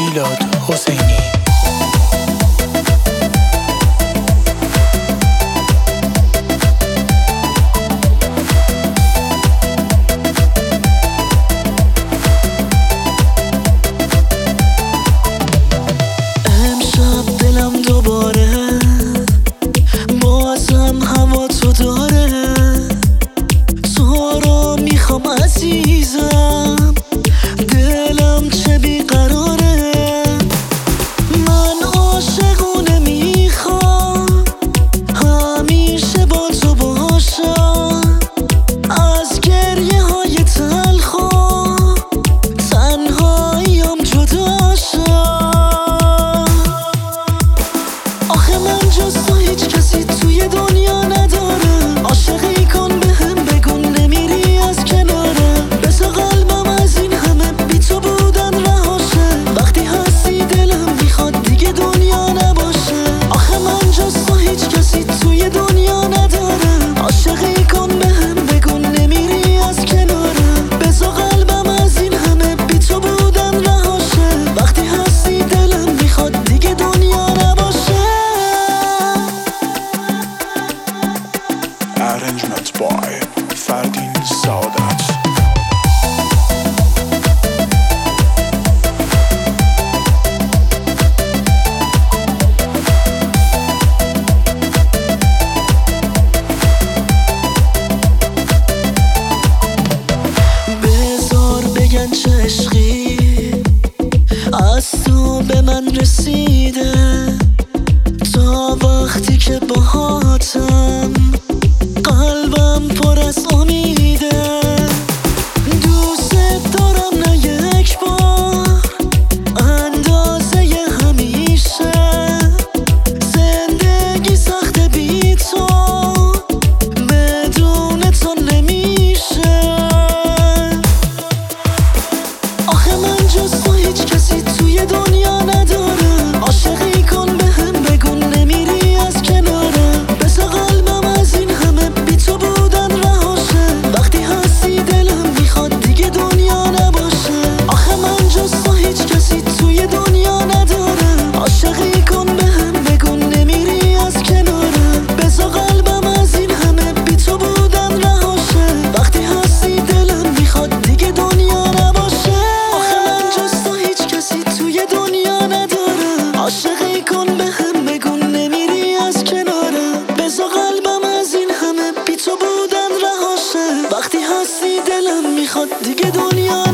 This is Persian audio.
میلاد حسینی. امشب دلم دوباره بازم هوا تو داره، تو رو میخوام عزیزم، دلم چه بیقراره. من عاشقونه میخوام همیشه با تو باشم، از گریه های تلخم تنهاییم جدا شم. آخه من جز تو هیچ کسی توی دنیا نداره، عاشقی کن بهم بگو نمیری از کنارم، بسا قلبم از این همه بی تو بودن رهاشه، وقتی هستی دلم میخواد دیگه دنیا نباشه. آخه من جز تو هیچ کسی توی دنیا نداره، عاشقی کن بهم بگو نمیری از کنارم، بسا قلبم از این همه بی تو بودن رهاشه، وقتی هستی دلم میخواد دیگه دنیا نباشه. Arrangement by فردین سعادت. بذار بگن چه عشقی از تو به من رسیده، تا وقتی که باهاتم قلبم پر از امیده. دوست دارم نه یک بار اندازه همیشه، زندگی سخت بی تو بدون تو نمیشه. آخه من جز تو هیچ کسی توی دنیا نداره، عاشقی کن بهم بگو نمیری از کنارم، بسا قلبم از این همه بی تو بودن رهاشه، وقتی هستی دلم میخواد دیگه دنیا نباشه. آخه من جز تو هیچ کسی توی دنیا نداره، عاشقی کن بهم بگو نمیری از کنارم، بسا قلبم از این همه بی تو بودن رهاشه، وقتی هستی دلم میخواد دیگه دنیا نباشه. آخه من جز تو هیچ کسی توی دنیا نداره، عاشقی کن بهم بگو نمیری از کنارم، بسا قلبم از این همه بی تو بودن رهاشه، وقتی هستی دلم میخواد دیگه دنیا